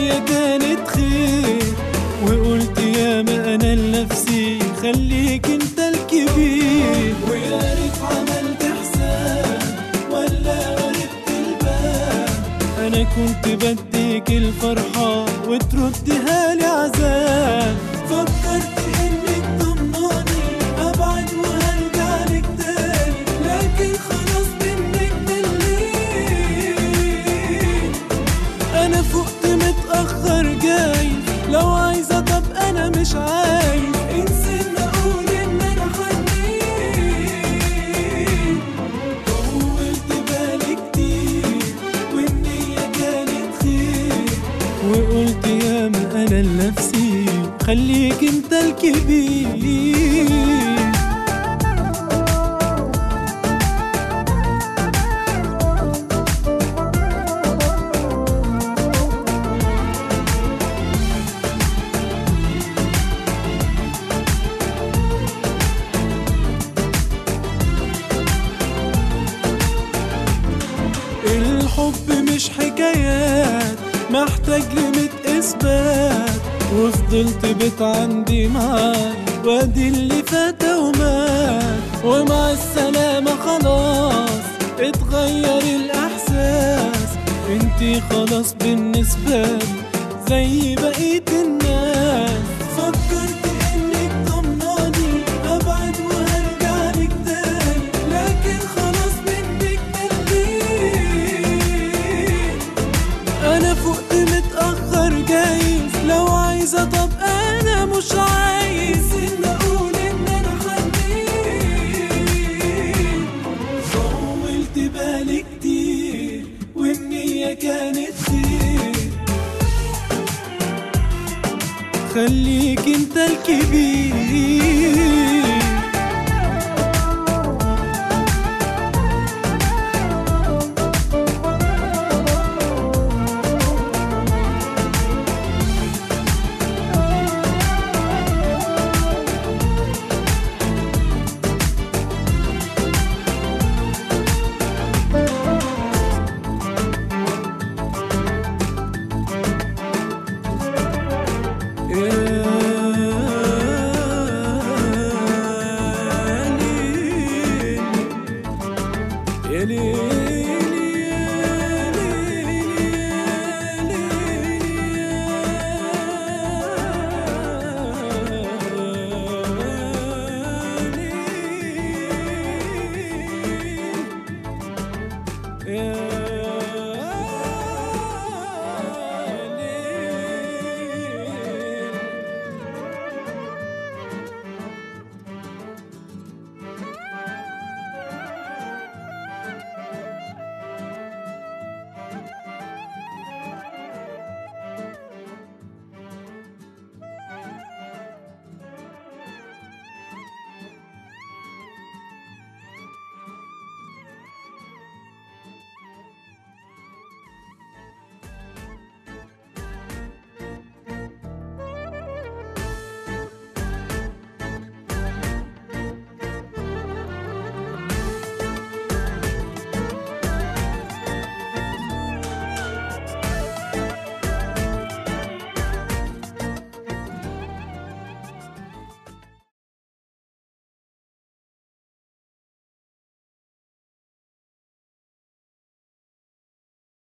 والنية كانت خير، وقلت يا ما انا لنفسي خليك انت الكبير. ويا ريت عملت حساب ولا غربت الباب، انا كنت بديك الفرحة وتردها لي عذاب. فكرت انك ضمناني ابعد وهرجع لك تاني، لكن خلاص منك مليت. انا فقت متأخر جاي، لو عايزة طب انا مش عايز. انسى ان اقول ان انا حنين، طولت بالي كتير والنية كانت خير، وقلت يا ما انا لنفسي خليك انت الكبير. الحب مش حكايات محتاج لميت اثبات، وفضلت بيت عندي معاك وادي اللي فات ومات. ومع السلامة خلاص اتغير الاحساس، انتي خلاص بالنسبة لي زي بقية الناس. فكرت انك ضمناني ابعد وهرجع لك تاني، لكن خلاص منك مليت. انا فقت متأخر جايز، لو عايزة طب انا مش عايز. ان اقول ان انا حنين، طولت بالي كتير والنية كانت خير، خليك انت الكبير.